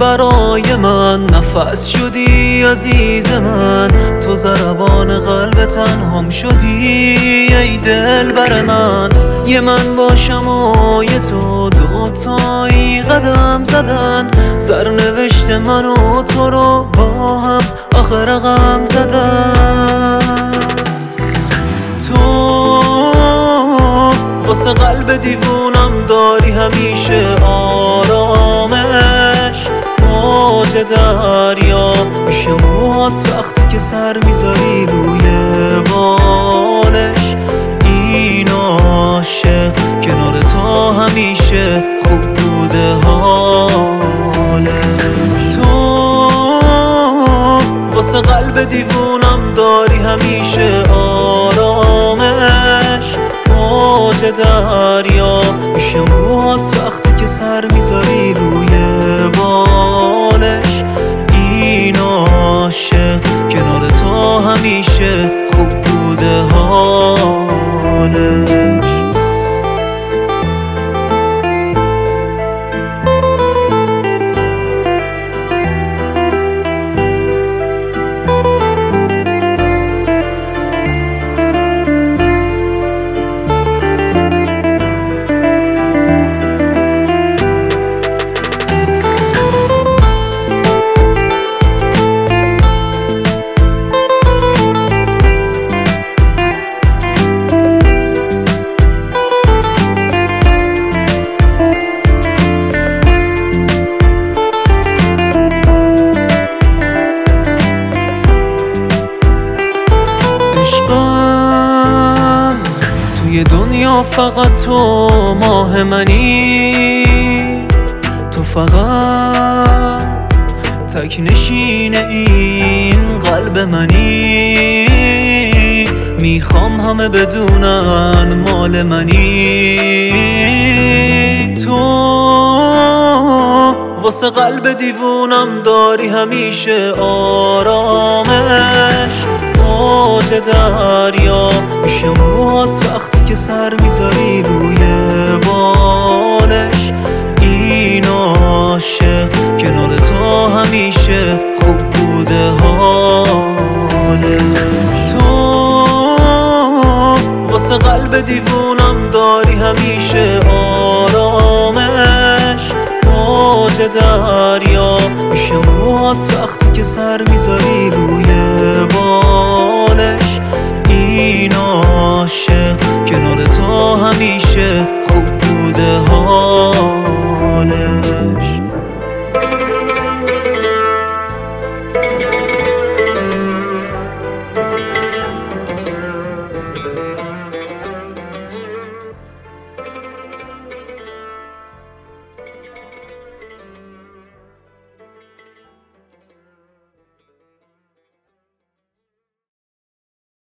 برای من، نفس شدی عزیز من، تو ضربان قلب تنهام شدی ای دل بر من. یه من باشم و یه تو، دوتایی قدم زدن، سرنوشت من و تو رو با هم آخر رقم زدن. تو واسه قلب دیوونم داری همیشه آرامش، موج دریا میشه موهات وقتی که سر میذاری روی بالش. این عاشق کنار تو همیشه خوب بوده حالش. تو واسه قلب دیوونم داری همیشه آرامش، موج دریا میشه موهات وقتی که سر میذاری روی بالش. این عاشق کنار تو همیشه خوب بوده حالش. عشقم توی دنیا فقط تو ماه منی، تو فقط تک نشین این قلب منی. میخوام همه بدونن مال منی. تو واسه قلب دیوونم داری همیشه آرامش، موج دریا میشه موهات وقتی که سر میذاری روی بالش. این عاشق کنار تو همیشه خوب بوده حالش. تو واسه قلب دیوونم داری همیشه آرامش، موج دریا میشه موهات وقتی که سر میذاری روی بالش. این عاشق